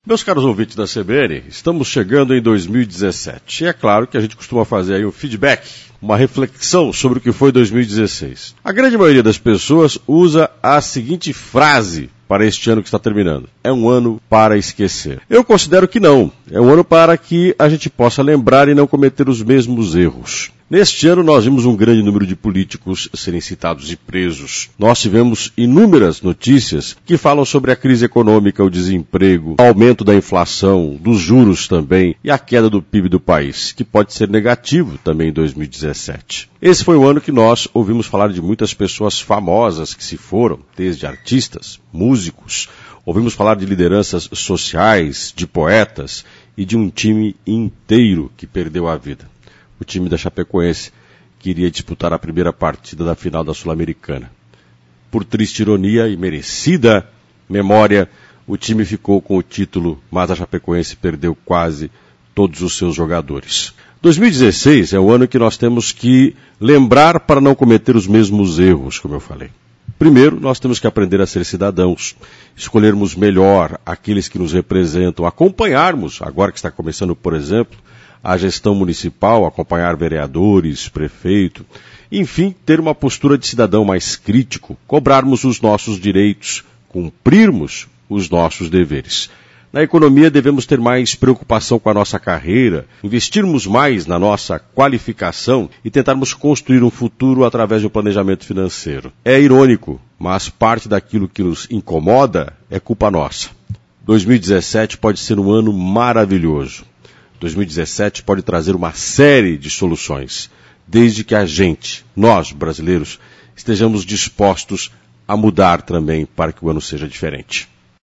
Meus caros ouvintes da CBN, estamos chegando em 2017. E é claro que a gente costuma fazer aí um feedback, uma reflexão sobre o que foi 2016. A grande maioria das pessoas usa a seguinte frase para este ano que está terminando: é um ano para esquecer. Eu considero que não. É um ano para que a gente possa lembrar e não cometer os mesmos erros. Neste ano nós vimos um grande número de políticos serem citados e presos. Nós tivemos inúmeras notícias que falam sobre a crise econômica, o desemprego, o aumento da inflação, dos juros também e a queda do PIB do país, que pode ser negativo também em 2017. Esse foi o ano que nós ouvimos falar de muitas pessoas famosas que se foram, desde artistas, músicos, ouvimos falar de lideranças sociais, de poetas e de um time inteiro que perdeu a vida. O time da Chapecoense que iria disputar a primeira partida da final da Sul-Americana. Por triste ironia e merecida memória, o time ficou com o título, mas a Chapecoense perdeu quase todos os seus jogadores. 2016 é o ano que nós temos que lembrar para não cometer os mesmos erros, como eu falei. Primeiro, nós temos que aprender a ser cidadãos, escolhermos melhor aqueles que nos representam, acompanharmos, agora que está começando, por exemplo, a gestão municipal, acompanhar vereadores, prefeito, enfim, ter uma postura de cidadão mais crítico, cobrarmos os nossos direitos, cumprirmos os nossos deveres. Na economia devemos ter mais preocupação com a nossa carreira, investirmos mais na nossa qualificação e tentarmos construir um futuro através de um planejamento financeiro. É irônico, mas parte daquilo que nos incomoda é culpa nossa. 2017 pode ser um ano maravilhoso. 2017 pode trazer uma série de soluções, desde que a gente, nós brasileiros, estejamos dispostos a mudar também para que o ano seja diferente.